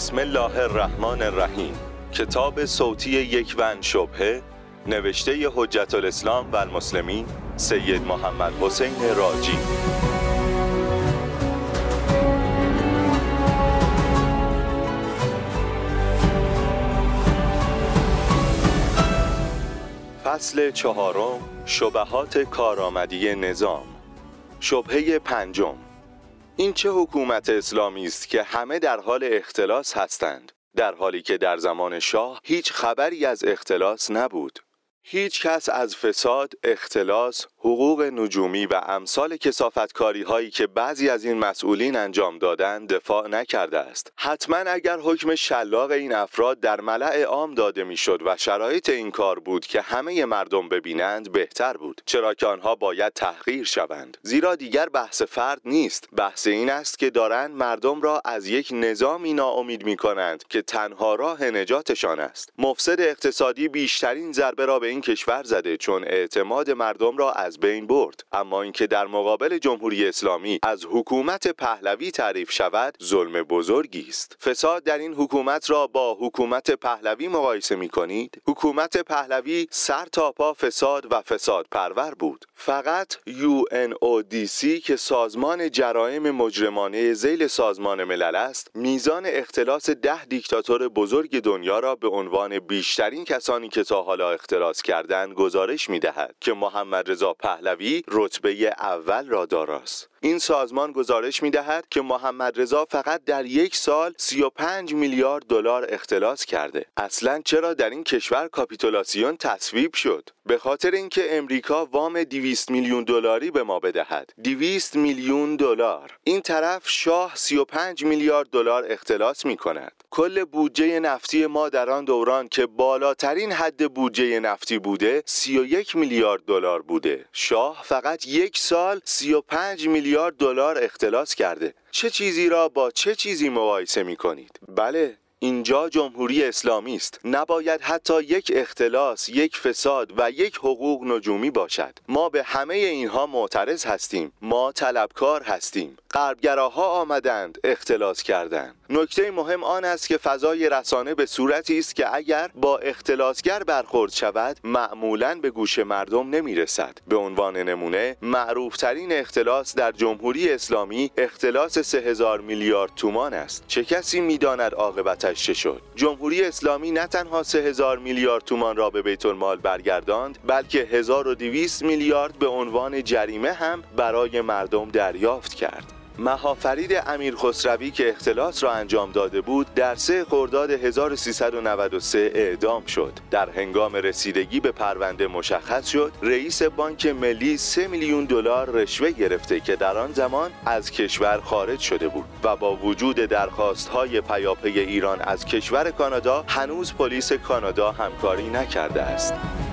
بسم الله الرحمن الرحیم. کتاب صوتی یک ون شبهه، نوشته حجت الاسلام و المسلمین سید محمد حسین راجی. فصل چهارم، شبهات کارآمدی نظام. شبهه پنجم: این چه حکومت اسلامی است که همه در حال اختلاس هستند، در حالی که در زمان شاه هیچ خبری از اختلاس نبود. هیچ کس از فساد، اختلاس، حقوق نجومی و امثال کثافتکاری هایی که بعضی از این مسئولین انجام دادند دفاع نکرده است. حتما اگر حکم شلاق این افراد در ملأ عام داده میشد و شرایط این کار بود که همه مردم ببینند بهتر بود، چرا که آنها باید تحقیر شوند. زیرا دیگر بحث فرد نیست، بحث این است که دارند مردم را از یک نظامی ناامید میکنند که تنها راه نجاتشان است. مفسد اقتصادی بیشترین ضربه را به این کشور زده، چون اعتماد مردم را از بین برد. اما اینکه در مقابل جمهوری اسلامی از حکومت پهلوی تعریف شود ظلم بزرگی است. فساد در این حکومت را با حکومت پهلوی مقایسه می‌کنید؟ حکومت پهلوی سر تا پا فساد و فساد پرور بود. فقط UNODC که سازمان جرایم مجرمانه ذیل سازمان ملل است، میزان اختلاس 10 دیکتاتور بزرگ دنیا را به عنوان بیشترین کسانی که تا حالا اختلاس کردند گزارش می‌دهد که محمد رضا پهلوی رتبه اول را داراست. این سازمان گزارش می‌دهد که محمد رضا فقط در یک سال 35 میلیارد دلار اختلاس کرده. اصلاً چرا در این کشور کاپیتولاسیون تصویب شد؟ به خاطر اینکه امریکا وام 200 میلیون دلاری به ما بدهد. 200 میلیون دلار. این طرف شاه 35 میلیارد دلار اختلاس می‌کند. کل بودجه نفتی ما در آن دوران که بالاترین حد بودجه نفتی بوده 31 میلیارد دلار بوده. شاه فقط یک سال 35 میلیارد دلار اختلاس کرده. چه چیزی را با چه چیزی مقایسه می‌کنید؟ بله، اینجا جمهوری اسلامی است. نباید حتی یک اختلاس، یک فساد و یک حقوق نجومی باشد. ما به همه اینها معترض هستیم. ما طلبکار هستیم. غربگراها آمدند اختلاس کردند. نکته مهم آن است که فضای رسانه به صورتی است که اگر با اختلاسگر برخورد شود معمولاً به گوش مردم نمیرسد. به عنوان نمونه معروفترین اختلاس در جمهوری اسلامی اختلاس 3000 میلیارد تومان است. چه کسی میداند عاقبتش چه شد؟ جمهوری اسلامی نه تنها 3000 میلیارد تومان را به بیت المال برگرداند، بلکه 1200 میلیارد به عنوان جریمه هم برای مردم دریافت کرد. مهافرید امیر خسروی که اختلاس را انجام داده بود در 3 خرداد 1393 اعدام شد. در هنگام رسیدگی به پرونده مشخص شد رئیس بانک ملی 3 میلیون دلار رشوه گرفته که در آن زمان از کشور خارج شده بود و با وجود درخواست‌های پیاپی ایران از کشور کانادا هنوز پلیس کانادا همکاری نکرده است.